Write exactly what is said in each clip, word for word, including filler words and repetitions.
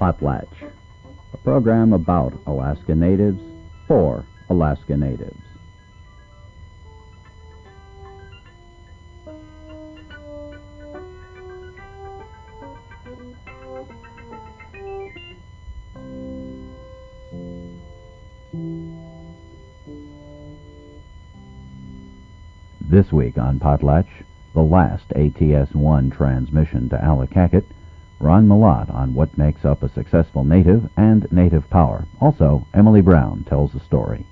Potlatch, a program about Alaska Natives for Alaska Natives. This week on Potlatch, the last A T S one transmission to Allakaket, Ron Milat on what makes up a successful native and native power. Also, Emily Brown tells the story.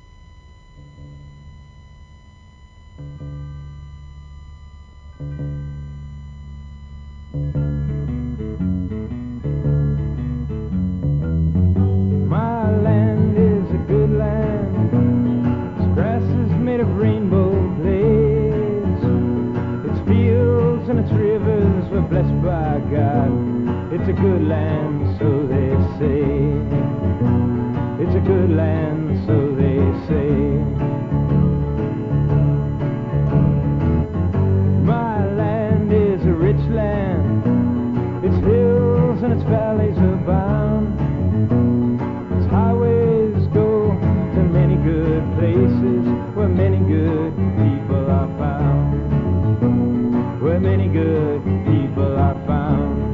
My land is a good land. Its grass is made of rainbow blades. Its fields and its rivers were blessed by God. It's a good land, so they say. It's a good land, so they say. My land is a rich land. Its hills and its valleys abound. Its highways go to many good places where many good people are found. Where many good people are found.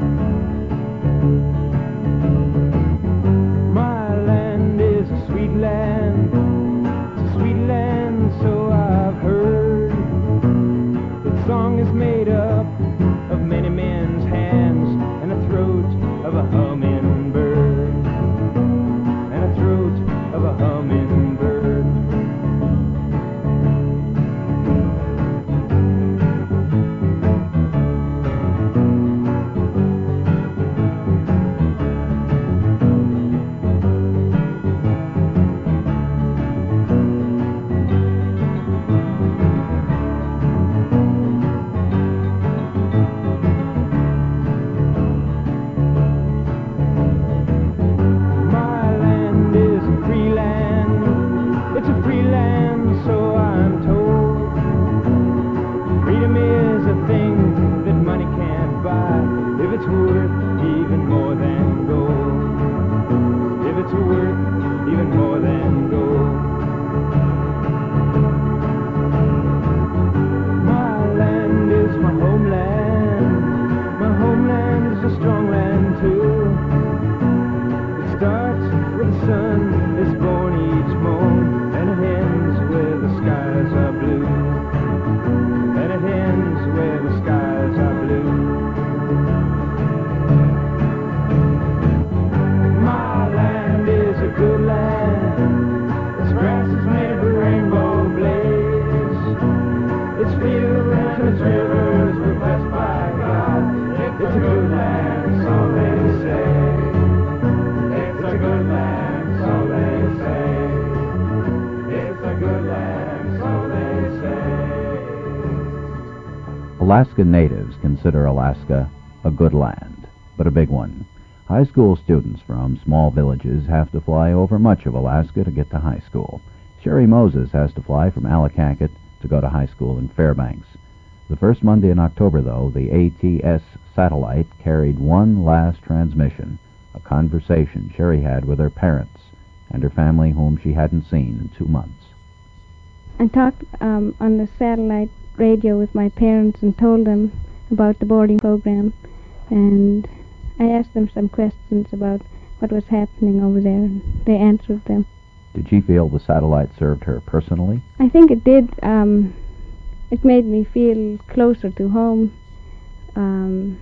My land is a sweet land. It's a sweet land, so I've heard. Its song is made up of many men's hands and the throat of a hummingbird. And the throat of a hummingbird. Alaska Natives consider Alaska a good land, but a big one. High school students from small villages have to fly over much of Alaska to get to high school. Sherry Moses has to fly from Allakaket to go to high school in Fairbanks. The first Monday in October, though, the A T S satellite carried one last transmission, a conversation Sherry had with her parents and her family whom she hadn't seen in two months. I talked um, on the satellite radio with my parents and told them about the boarding program, and I asked them some questions about what was happening over there, and they answered them. Did she feel the satellite served her personally? I think it did. Um, it made me feel closer to home, um,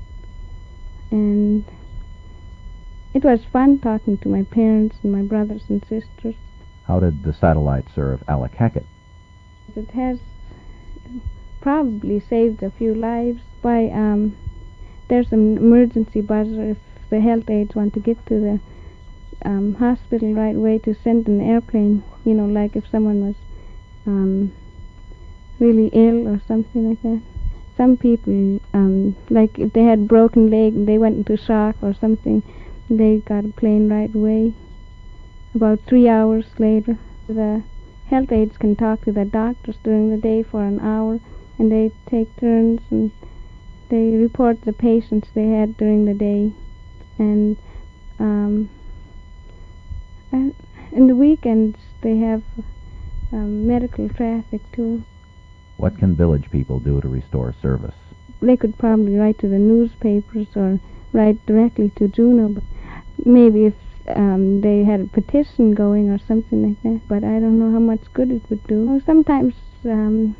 and it was fun talking to my parents and my brothers and sisters. How did the satellite serve Allakaket? It has probably saved a few lives by um, there's an emergency buzzer if the health aides want to get to the um, hospital right away to send an airplane, you know, like if someone was um, really ill or something like that. Some people, um, like if they had broken leg and they went into shock or something, they got a plane right away. About three hours later, the health aides can talk to the doctors during the day for an hour, and they take turns and they report the patients they had during the day. And Um, and in the weekends, they have um, medical traffic, too. What can village people do to restore service? They could probably write to the newspapers or write directly to Juno. But maybe if um, they had a petition going or something like that. But I don't know how much good it would do. Well, sometimes um,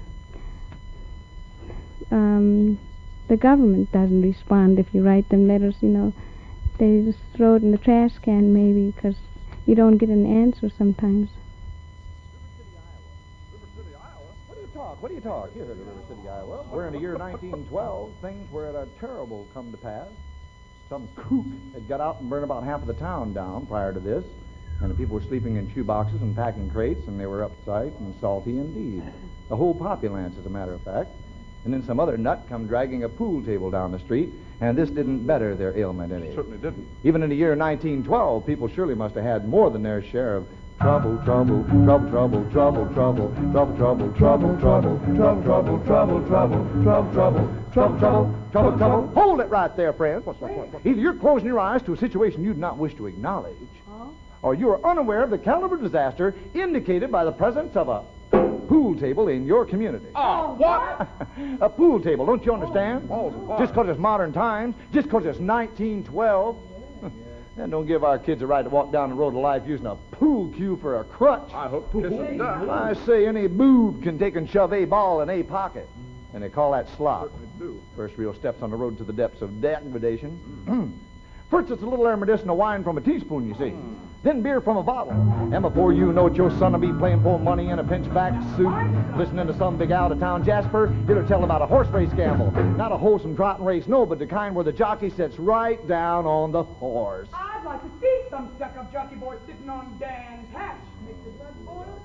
um, the government doesn't respond if you write them letters, you know. They just throw it in the trash can maybe because you don't get an answer sometimes. What do you talk? What do you talk? You heard of River City, Iowa. We're in the year nineteen twelve. Things were at a terrible come to pass. Some kook had got out and burned about half of the town down prior to this, and the people were sleeping in shoe boxes and packing crates, and they were uptight and salty indeed. The whole populace, as a matter of fact. And then some other nut come dragging a pool table down the street, and this didn't better their ailment any. Certainly didn't. Even in the year nineteen twelve, people surely must have had more than their share of trouble, trouble, trouble, trouble, trouble, trouble, trouble, trouble, trouble, trouble, trouble, trouble, trouble, trouble, trouble, trouble, trouble, trouble, trouble, trouble. Hold it right there, friends. What's what, what? Either you're closing your eyes to a situation you do not wish to acknowledge, or you are unaware of the caliber of disaster indicated by the presence of a pool table in your community. Oh, what? A pool table, don't you understand? Oh, what? Just because it's modern times, just because it's nineteen twelve. Then don't give our kids a right to walk down the road of life using a pool cue for a crutch. I hope to kiss it down. I say any boob can take and shove a ball in a pocket. And they call that slop. Certainly do. First real steps on the road to the depths of degradation. First, it's a little air medicinal wine from a teaspoon, you see. Then beer from a bottle. And before you know it, your son will be playing for money in a pinchback suit, listening to some big out-of-town Jasper. It'll tell about a horse race gamble. Not a wholesome trotting race, no, but the kind where the jockey sits right down on the horse. I'd like to see some stuck-up jockey boy sitting on Dan's hatch. Make the blood boil.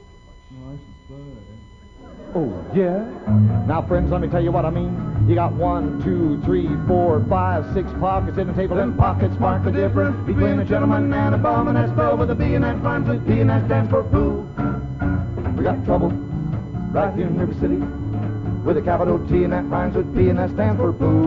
Oh, yeah? Now, friends, let me tell you what I mean. You got one, two, three, four, five, six pockets in the table. Them pockets mark the difference between a gentleman and a bum, and that's spelled with a B, and that rhymes with P, and that stands for poo. We got trouble right here in River City with a capital T, and that rhymes with P, and that stands for poo.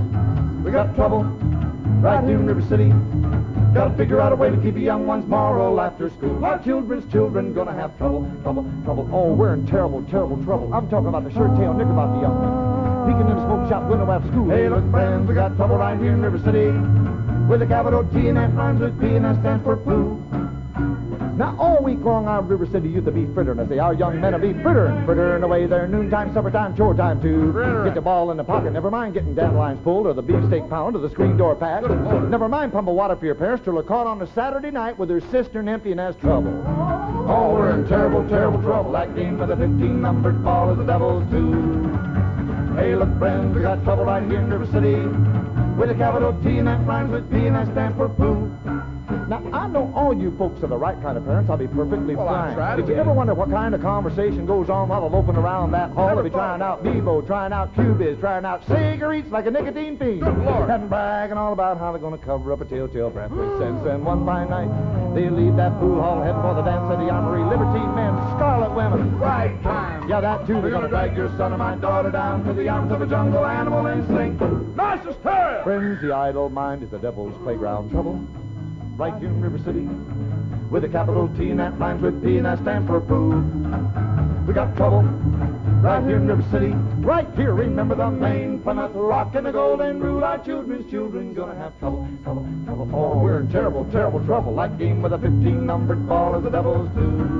We got trouble right here in River City. Gotta figure out a way to keep the young ones moral after school. Our children's children gonna have trouble, trouble, trouble. Oh, we're in terrible, terrible trouble. I'm talking about the shirt-tail knicker about the young men. Peeking in the smoke shop window after school. Hey, look, friends, we got trouble right here in River City with a capital T, and that rhymes with P, and that stands for poo. Now, all week long, our River City youth will be frittering. I say, our young men will be frittering, frittering away their noontime, supper time, chore time, too. Get the ball in the pocket. Never mind getting dandelions pulled, or the beefsteak pound, or the screen door passed. Never mind pump of water for your parents till they're caught on a Saturday night with their cistern empty and has trouble. Oh, we're in terrible, terrible trouble. That game for the fifteen-numbered ball is the devil's, too. Hey, look, friends, we got trouble right here in River City with a capital T, and that rhymes with P, and that stands for poo. Now, I know all you folks are the right kind of parents. I'll be perfectly Well, I frank. tried Did to you be. ever wonder what kind of conversation goes on while they're loafing around that hall? They'll be trying out Bebo, trying out Cubiz, trying out cigarettes like a nicotine fiend. Good Lord. And bragging all about how they're going to cover up a telltale breathless sense. And one fine night, they leave that pool hall heading for the dance at the Armory. Libertine men, scarlet women. Right time. Yeah, that too. They're going to drag your son or my daughter down to the arms of a jungle animal instinct. Nicest tale. Friends, the idle mind is the devil's playground. Trouble right here in River City with a capital T, and that rhymes with P, and that stands for poo. We got trouble right here in River City, right here. Remember the main Plymouth Rock and the Golden Rule. Our children's children gonna have trouble, trouble, trouble. Oh, we're in terrible, terrible trouble. Like game with a fifteen-numbered ball as the devil's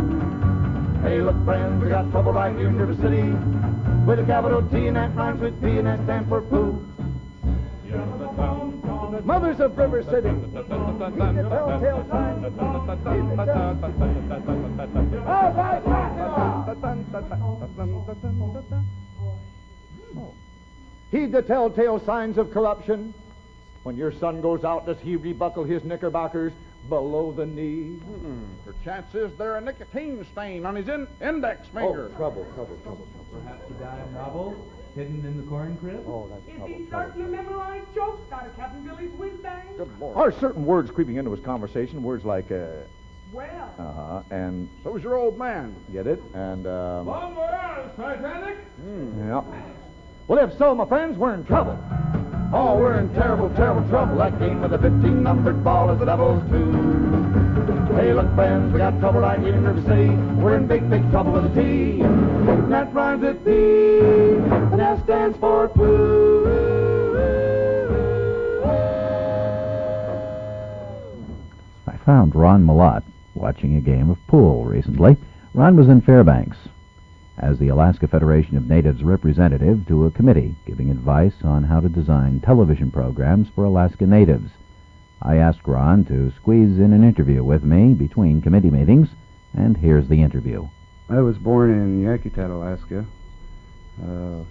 do. Hey, look, friends, we got trouble right here in River City with a capital T, and that rhymes with P, and that stands for poo. Mothers of River City, heed the telltale signs. Heed the tell- All right, oh. Heed the telltale signs of corruption. When your son goes out, does he rebuckle his knickerbockers below the knee? Hmm. Perchance is there a nicotine stain on his in- index Oh, finger. trouble, trouble, trouble, trouble. Perhaps he died in Novel, hidden in the corn crib? Oh, that's Is trouble, he trouble. starting to memorize jokes out of Captain Billy's whiz bang? Good Lord. Are certain words creeping into his conversation? Words like, uh, Well, uh-huh, and, So's your old man. get it? And, um, bon voyage, Titanic. yeah. Well, if so, my friends, we're in trouble. Oh, we're in terrible, terrible trouble. That game with a fifteen-numbered ball is the devil's too. Hey, look, friends, we got trouble right here in River City. We're in big, big trouble with a T. And that rhymes with P. And that stands for poo. I found Ron Malott watching a game of pool recently. Ron was in Fairbanks as the Alaska Federation of Natives representative to a committee giving advice on how to design television programs for Alaska Natives. I asked Ron to squeeze in an interview with me between committee meetings, and here's the interview. I was born in Yakutat, Alaska. Uh,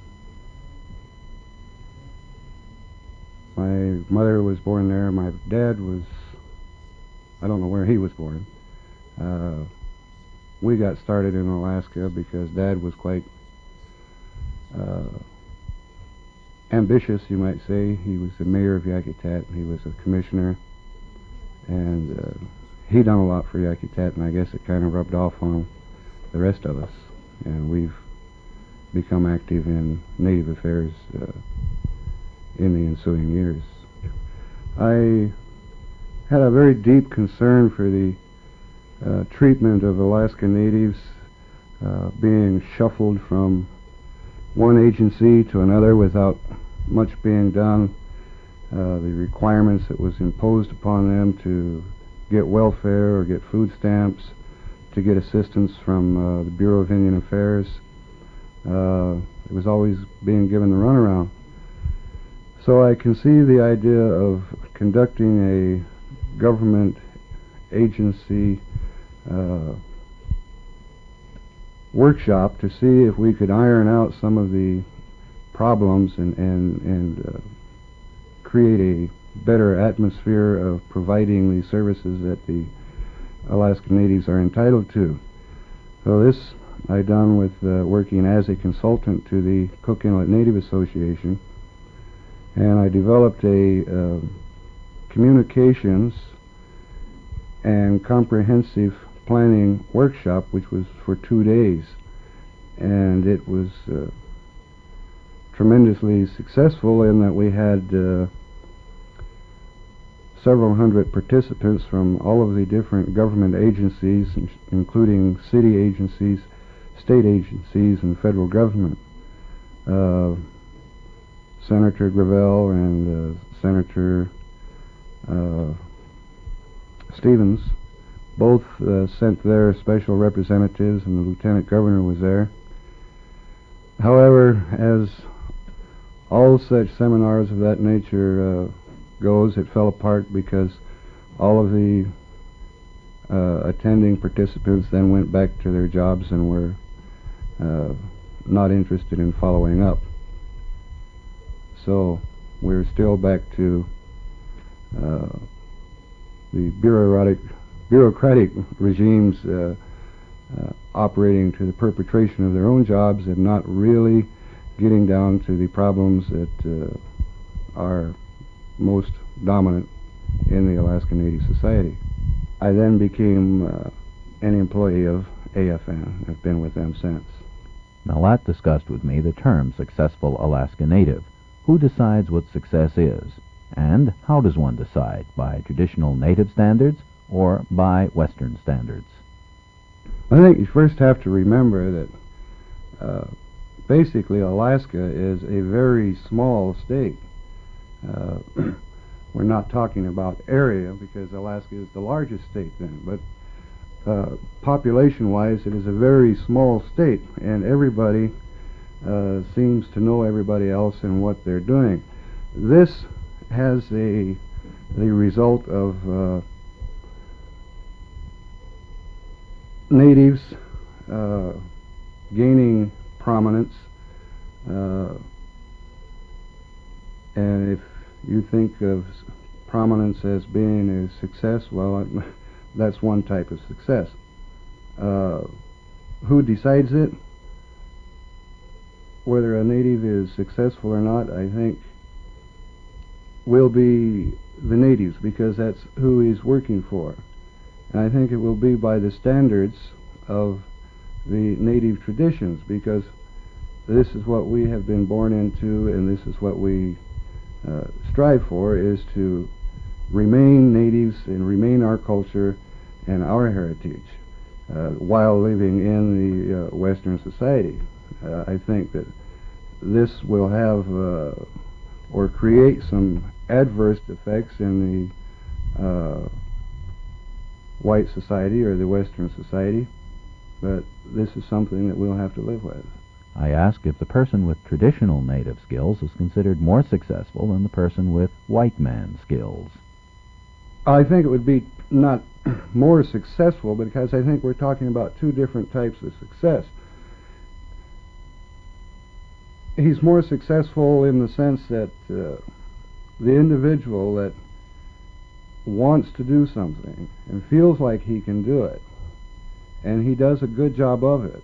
my mother was born there. My dad was, I don't know where he was born. Uh, we got started in Alaska because Dad was quite uh, ambitious, you might say. He was the mayor of Yakutat. He was a commissioner, and uh, he done a lot for Yakutat, and I guess it kind of rubbed off on the rest of us, and we've become active in Native affairs uh, in the ensuing years. I had a very deep concern for the uh, treatment of Alaska Natives uh, being shuffled from one agency to another without much being done. Uh, the requirements that was imposed upon them to get welfare or get food stamps, to get assistance from uh, the Bureau of Indian Affairs, uh, it was always being given the runaround. So I conceived the idea of conducting a government agency uh, workshop to see if we could iron out some of the problems and, and, and uh, create a better atmosphere of providing the services that the Alaska Natives are entitled to. So this I done with uh, working as a consultant to the Cook Inlet Native Association, and I developed a uh, communications and comprehensive planning workshop, which was for two days, and it was uh, tremendously successful in that we had uh, several hundred participants from all of the different government agencies, including city agencies, state agencies, and federal government. Uh, Senator Gravel and uh, Senator uh, Stevens both uh, sent their special representatives, and the Lieutenant Governor was there. However, as all such seminars of that nature uh, goes, it fell apart because all of the uh, attending participants then went back to their jobs and were uh, not interested in following up. So we're still back to uh, the bureaucratic, bureaucratic regimes uh, uh, operating to the perpetration of their own jobs and not really getting down to the problems that uh, are most dominant in the Alaska Native Society. I then became uh, an employee of A F N. I've been with them since. Malott discussed with me the term successful Alaska Native. Who decides what success is? And how does one decide? By traditional Native standards or by Western standards? I think you first have to remember that uh, basically Alaska is a very small state. Uh, we're not talking about area because Alaska is the largest state then, but uh, population-wise it is a very small state, and everybody uh, seems to know everybody else and what they're doing. This has a the result of uh, natives uh, gaining prominence, uh, and if you think of prominence as being a success, well, that's one type of success. Uh, who decides it? Whether a native is successful or not, I think, will be the natives, because that's who he's working for. And I think it will be by the standards of the native traditions, because this is what we have been born into, and this is what we uh, strive for is to remain natives and remain our culture and our heritage uh, while living in the uh, Western society. Uh, I think that this will have uh, or create some adverse effects in the uh, white society or the Western society, but this is something that we'll have to live with. I ask if the person with traditional native skills is considered more successful than the person with white man skills. I think it would be not more successful because I think we're talking about two different types of success. He's more successful in the sense that uh, the individual that wants to do something and feels like he can do it, and he does a good job of it,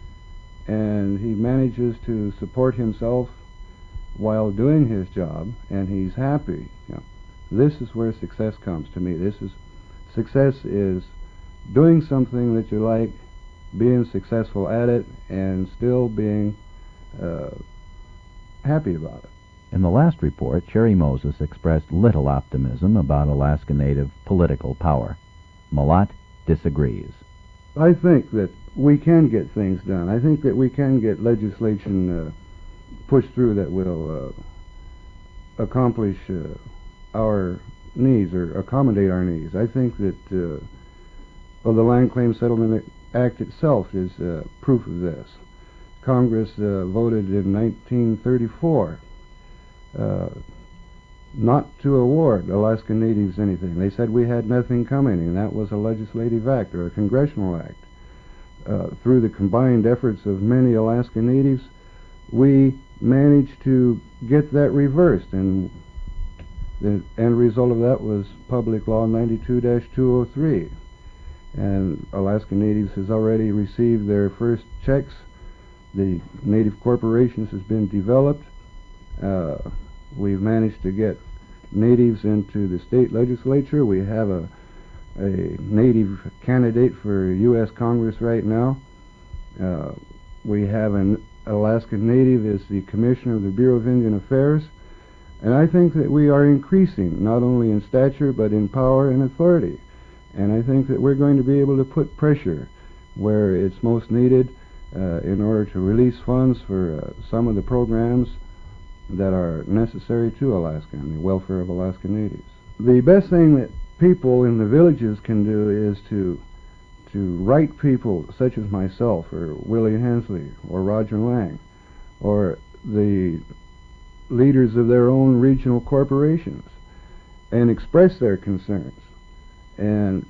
and he manages to support himself while doing his job, and he's happy. You know, this is where success comes to me. This is success is doing something that you like, being successful at it, and still being uh, happy about it. In the last report, Cherry Moses expressed little optimism about Alaska Native political power. Malott disagrees. I think that we can get things done. I think that we can get legislation uh, pushed through that will uh, accomplish uh, our needs or accommodate our needs. I think that uh, well, the Land Claim Settlement Act itself is uh, proof of this. Congress uh, voted in nineteen thirty-four uh, not to award Alaska Natives anything. They said we had nothing coming, and that was a legislative act or a congressional act. Uh, through the combined efforts of many Alaska Natives, we managed to get that reversed, and the end result of that was Public Law ninety-two dash two oh three. And Alaska Natives has already received their first checks. The Native Corporations has been developed. Uh, we've managed to get Natives into the state legislature. We have a, a Native candidate for U S Congress right now. Uh, we have an Alaska Native as the Commissioner of the Bureau of Indian Affairs. And I think that we are increasing, not only in stature, but in power and authority. And I think that we're going to be able to put pressure where it's most needed uh, in order to release funds for uh, some of the programs that are necessary to Alaska and the welfare of Alaska Natives. The best thing that people in the villages can do is to to write people such as myself or Willie Hensley or Roger Lang or the leaders of their own regional corporations and express their concerns. And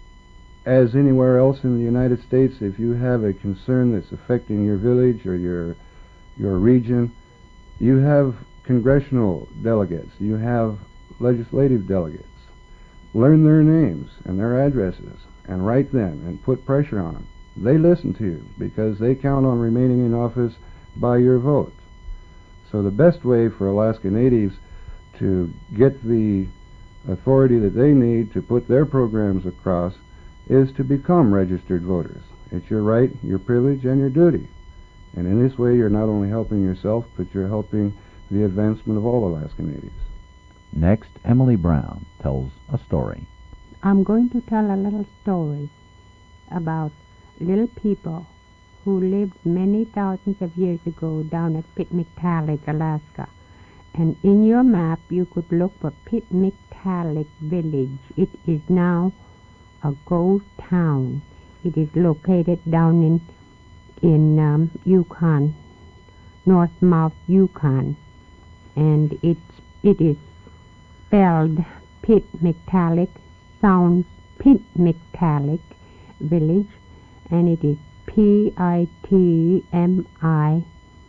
as anywhere else in the United States, if you have a concern that's affecting your village or your your region, you have congressional delegates, you have legislative delegates. Learn their names and their addresses and write them and put pressure on them. They listen to you because they count on remaining in office by your vote. So the best way for Alaska Natives to get the authority that they need to put their programs across is to become registered voters. It's your right, your privilege, and your duty. And in this way, you're not only helping yourself, but you're helping the advancement of all Alaska Natives. Next, Emily Brown tells a story. I'm going to tell a little story about little people who lived many thousands of years ago down at Pitmiktaalik, Alaska. And in your map, you could look for Pitmiktaalik Village. It is now a ghost town. It is located down in in um, Yukon, Northmouth, Yukon, and it's it is spelled Pitmiktaalik, sounds Pitmiktaalik Village, and it is P I T M I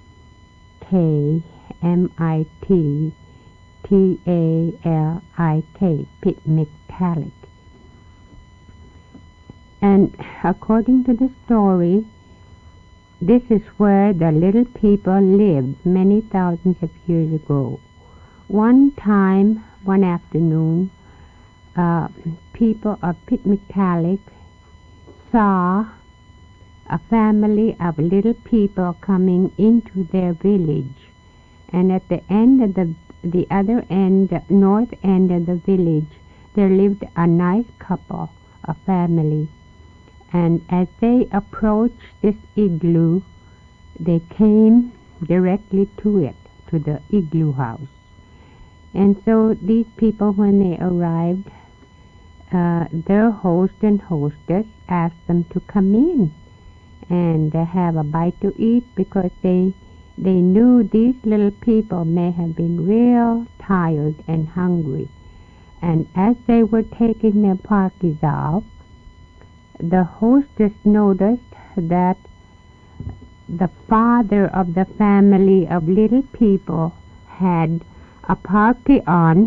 K M I T T A L I K, Pitmiktaalik. And according to the story, this is where the little people lived many thousands of years ago. One time, one afternoon, uh, people of Pitmiktaalik saw a family of little people coming into their village. And at the end of the the other end, north end of the village, there lived a nice couple, a family. And as they approached this igloo, they came directly to it, to the igloo house. And so these people, when they arrived, uh, their host and hostess asked them to come in and uh, have a bite to eat, because they they knew these little people may have been real tired and hungry. And as they were taking their parkies off, the hostess noticed that the father of the family of little people had a parky on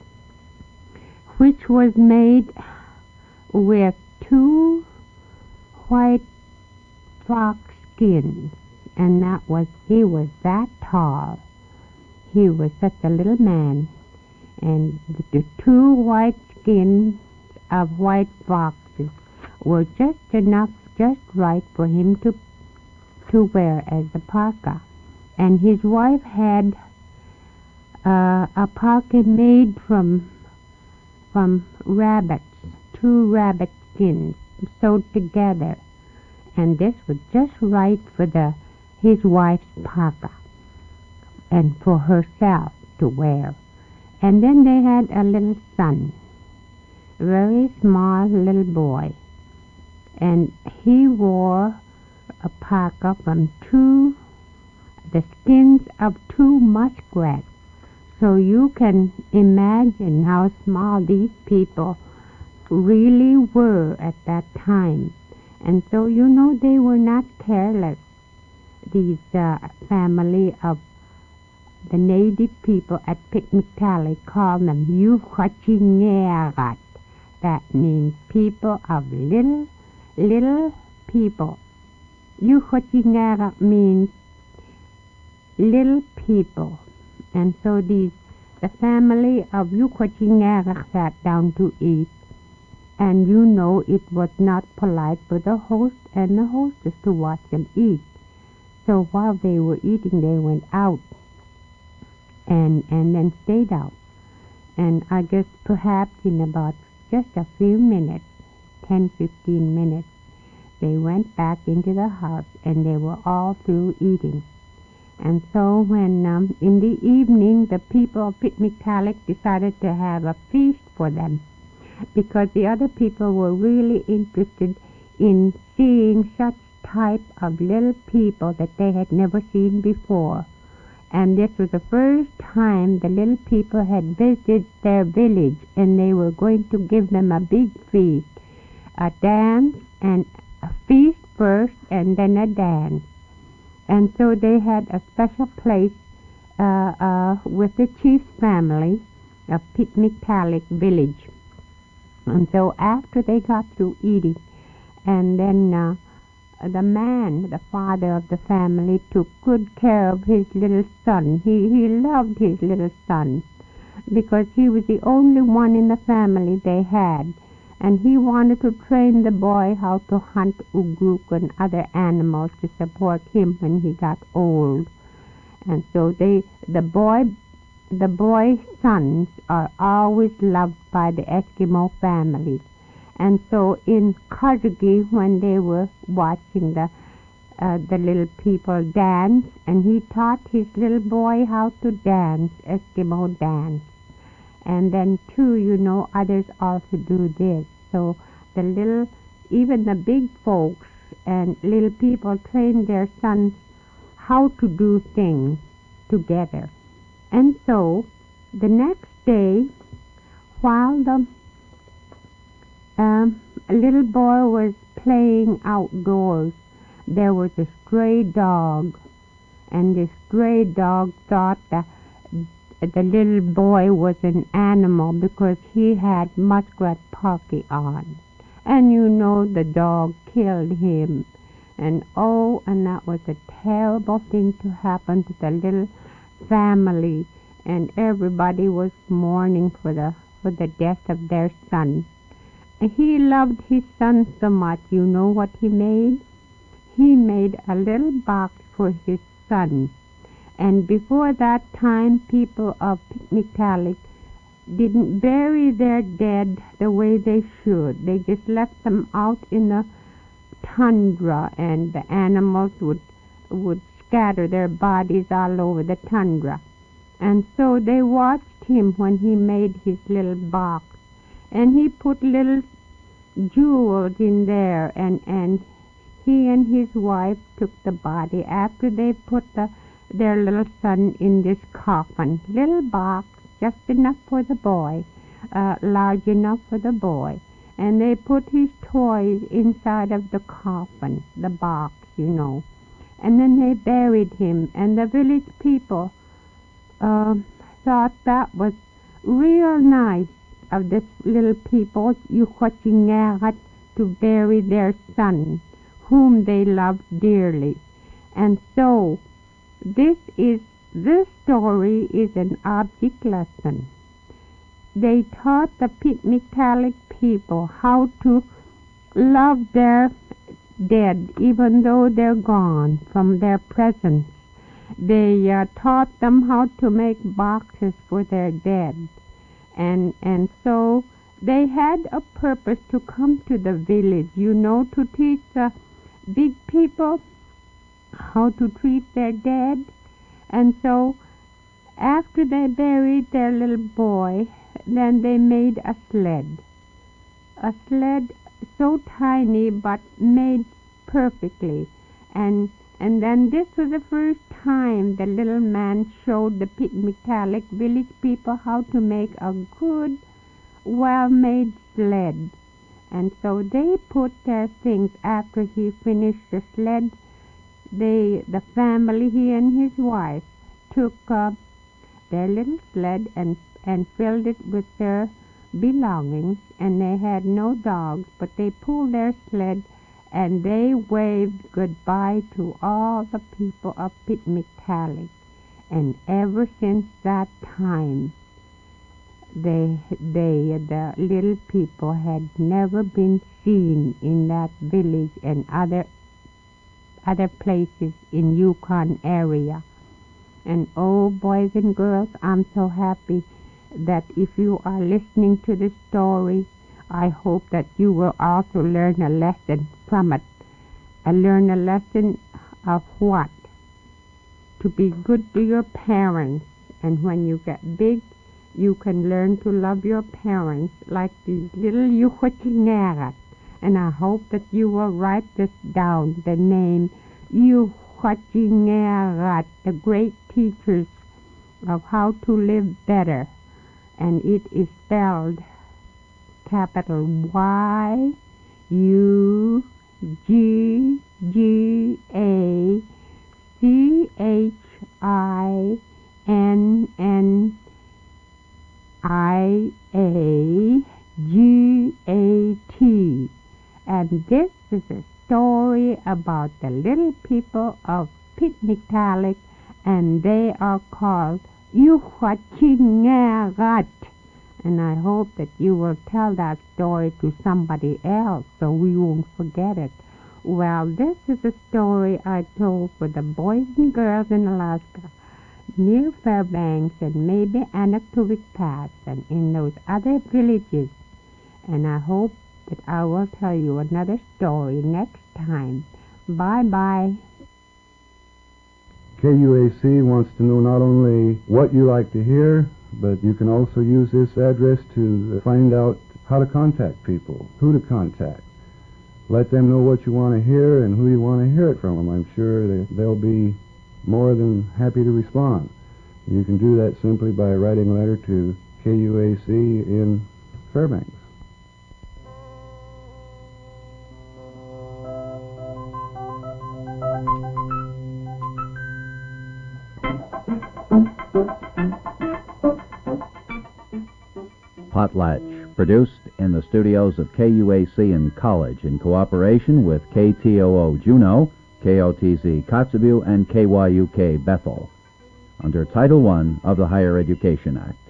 which was made with two white fox skins, and that was, he was that tall. He was such a little man, and the two white skins of white foxes were just enough, just right for him to to wear as a parka. And his wife had uh, a parka made from from rabbits, two rabbit skins sewed together, and this was just right for the his wife's parka and for herself to wear. And then they had a little son, a very small little boy, and he wore a parka from two, the skins of two muskrats. So you can imagine how small these people really were at that time. And so, you know, they were not careless. These uh, family of the native people at Pikmiktalik call them Yukwachingerat. That means people of little, little people. Yukwachingerat means little people. And so these, the family of Yukwachingerat sat down to eat. And you know it was not polite for the host and the hostess to watch them eat. So while they were eating, they went out and and then stayed out. And I guess perhaps in about just a few minutes, ten, fifteen minutes, they went back into the house and they were all through eating. And so when um, in the evening the people of Pikmiktalik decided to have a feast for them, because the other people were really interested in seeing such type of little people that they had never seen before. And this was the first time the little people had visited their village, and they were going to give them a big feast, a dance, and a feast first, and then a dance. And so they had a special place uh, uh, with the chief's family of Pikmiktalik village. And so after they got through eating, and then uh, the man, the father of the family, took good care of his little son. He, he loved his little son because he was the only one in the family they had. And he wanted to train the boy how to hunt ugruk and other animals to support him when he got old. And so they, the boy, the boy's sons are always loved by the Eskimo families. And so in Kargi, when they were watching the uh, the little people dance, and he taught his little boy how to dance, Eskimo dance. And then too, you know, others also do this. So the little, even the big folks and little people train their sons how to do things together. And so the next day, while the um, little boy was playing outdoors, there was a stray dog, and the stray dog thought that the little boy was an animal because he had muskrat parky on. And you know, the dog killed him. And oh, and that was a terrible thing to happen to the little family, and everybody was mourning for the for the death of their son. And he loved his son so much. You know what he made? He made a little box for his son, And before that time, people of Pikmiktaalik didn't bury their dead the way they should. They just left them out in the tundra, and the animals would would scatter their bodies all over the tundra. And so they watched him when he made his little box, and he put little jewels in there, and, and he and his wife took the body after they put the, their little son in this coffin, little box, just enough for the boy, uh, large enough for the boy. And they put his toys inside of the coffin, the box, you know. And then they buried him, and the village people uh, thought that was real nice of this little people, Yuchochingarat, to bury their son, whom they loved dearly. And so, this is, this story is an object lesson. They taught the Pikmiktaalik people how to love their dead, even though they're gone from their presence. They uh, taught them how to make boxes for their dead. And, and so they had a purpose to come to the village, you know, to teach the big people how to treat their dead. And so after they buried their little boy, then they made a sled. A sled so tiny but made perfectly. And and then this was the first time the little man showed the Pikmiktaalik village people how to make a good, well-made sled. And so they put their things after he finished the sled. They, the family, he and his wife, took uh, their little sled and, and filled it with their belongings, and they had no dogs, but they pulled their sled and they waved goodbye to all the people of Pikmiktaalik. And ever since that time, they, they, the little people had never been seen in that village and other, other places in Yukon area. And oh, boys and girls, I'm so happy that if you are listening to this story, I hope that you will also learn a lesson from it. And learn a lesson of what? To be good to your parents. And when you get big, you can learn to love your parents like these little Yuchochingarat. And I hope that you will write this down, the name Yuchochingarat, the great teachers of how to live better. And it is spelled capital Y U G G A C H I N N I A G A T. And this is a story about the little people of Pikmiktaalik, and they are called Yuchochingarat. And I hope that you will tell that story to somebody else so we won't forget it. Well, this is a story I told for the boys and girls in Alaska, near Fairbanks and maybe Anaktuvik Pass and in those other villages. And I hope that I will tell you another story next time. Bye-bye. K U A C wants to know not only what you like to hear, but you can also use this address to find out how to contact people, who to contact. Let them know what you want to hear and who you want to hear it from them. I'm sure that they'll be more than happy to respond. You can do that simply by writing a letter to K U A C in Fairbanks. Potlatch, produced in the studios of K U A C in College in cooperation with K T O O Juneau, K O T Z Kotzebue, and K Y U K Bethel, under Title one of the Higher Education Act.